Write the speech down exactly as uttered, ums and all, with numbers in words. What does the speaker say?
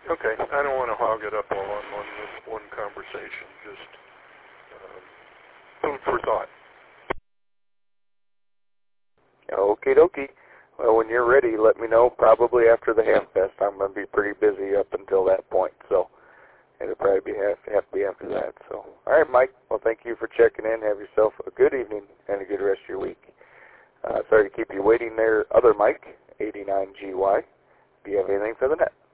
Okay, I don't want to hog it up all on one one conversation. Just um, food for thought. Okie dokie. Well, when you're ready, let me know. Probably after the Ham Fest. I'm going to be pretty busy up until that point, so it'll probably be have, have to be after that. So, all right, Mike. Well, thank you for checking in. Have yourself a good evening and a good rest of your week. Uh, sorry to keep you waiting there. Other Mike, eighty-nine G Y. Do you have anything for the net?